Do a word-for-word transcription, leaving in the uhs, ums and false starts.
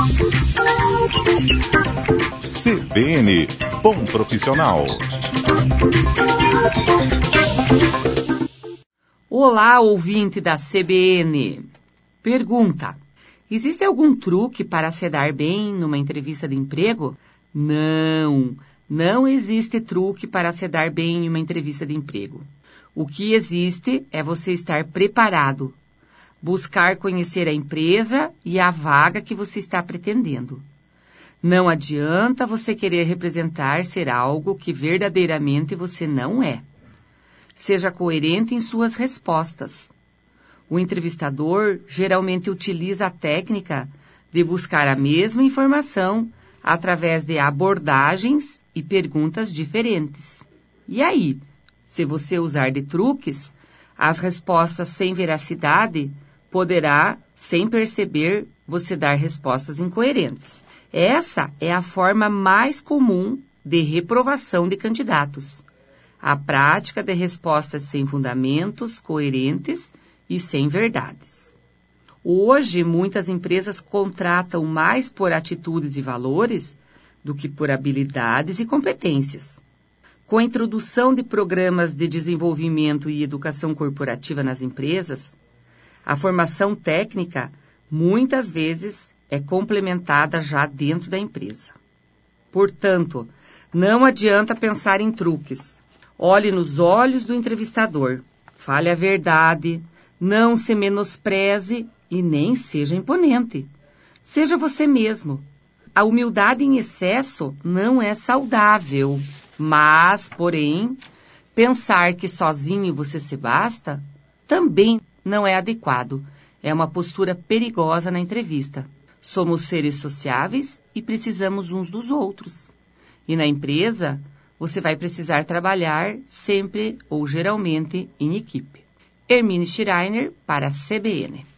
C B N, Bom Profissional. Olá, ouvinte da C B N. Pergunta: existe algum truque para se dar bem numa entrevista de emprego? Não, não existe truque para se dar bem em uma entrevista de emprego. O que existe é você estar preparado, buscar conhecer a empresa e a vaga que você está pretendendo. Não adianta você querer representar ser algo que verdadeiramente você não é. Seja coerente em suas respostas. O entrevistador geralmente utiliza a técnica de buscar a mesma informação através de abordagens e perguntas diferentes. E aí, se você usar de truques, as respostas sem veracidade poderá, sem perceber, você dar respostas incoerentes. Essa é a forma mais comum de reprovação de candidatos. A prática de respostas sem fundamentos, coerentes e sem verdades. Hoje, muitas empresas contratam mais por atitudes e valores do que por habilidades e competências. Com a introdução de programas de desenvolvimento e educação corporativa nas empresas, a formação técnica, muitas vezes, é complementada já dentro da empresa. Portanto, não adianta pensar em truques. Olhe nos olhos do entrevistador, fale a verdade, não se menospreze e nem seja imponente. Seja você mesmo. A humildade em excesso não é saudável, mas, porém, pensar que sozinho você se basta também não é adequado. É uma postura perigosa na entrevista. Somos seres sociáveis e precisamos uns dos outros. E na empresa, você vai precisar trabalhar sempre ou geralmente em equipe. Hermine Schreiner para a C B N.